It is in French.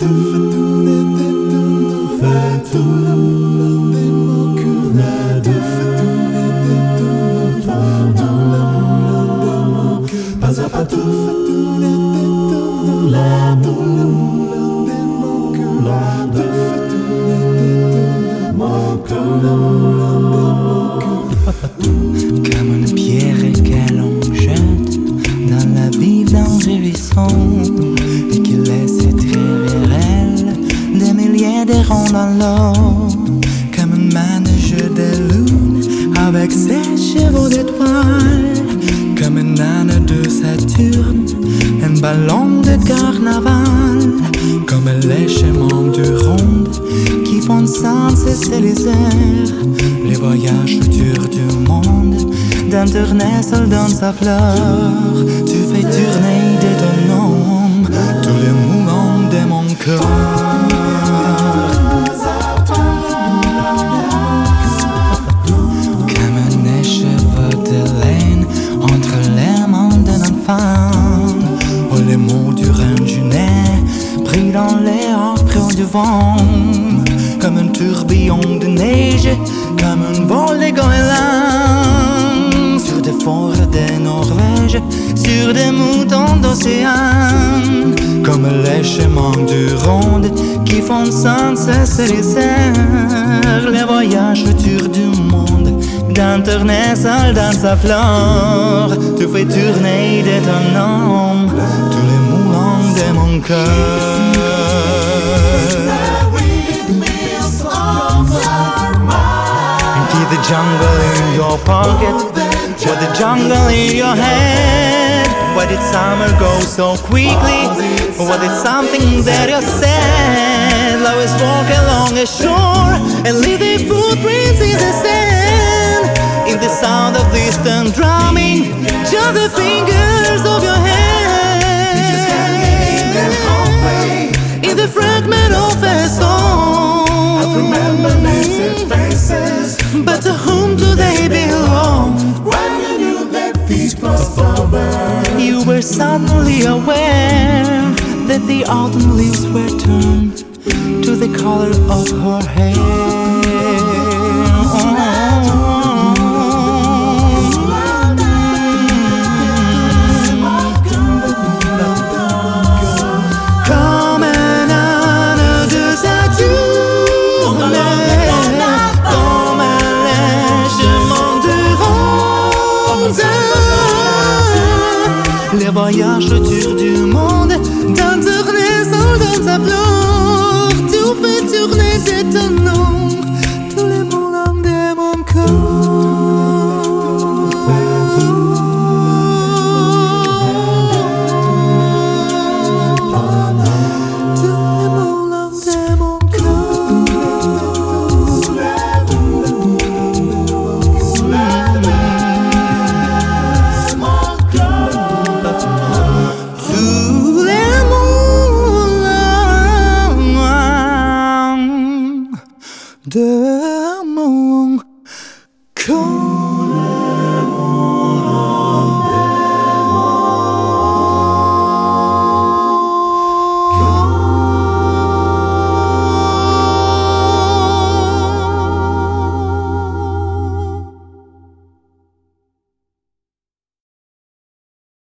Comme une pierre que l'on jette dans la vive d'enjouissant et qui laisse travers elle des milliers de ronds dans l'eau. Comme une manège de lune avec ses chevaux d'étoiles, comme une âne de Saturne, un ballon de carnaval, comme les chemins de ronde qui font sans cesser les airs, les voyages durs du monde, d'un tournesol dans sa fleur. Tu fais tourner de ton nom tous les mouvements de mon cœur. Comme un cheveux de laine entre les mains d'un enfant, oh, les mots du rangenet pris dans l'air près du vent, comme un tourbillon de neige, comme un vol de goélands sur des forêts de Norvège, sur des moutons d'océan, comme les chemins de ronde qui font sans cesse les airs, les voyages autour du monde d'un tournesol dans sa fleur. Tu fais tourner de ton nom tous les mouvements de mon cœur. The jungle in your pocket, or the jungle in your head. Why did summer go so quickly? Or was it something that you said? Always walk along a shore and leave the footprints in the sand. In the sound of distant drumming, just the fingers of your hand. In the fragment of a song, I remember missing faces. But to whom do they belong? When you knew that peace crossed over, You were suddenly aware that the autumn leaves were turned to the color of her hair. Comme un âne de Saturne, comme un légement de ronde, les voyages du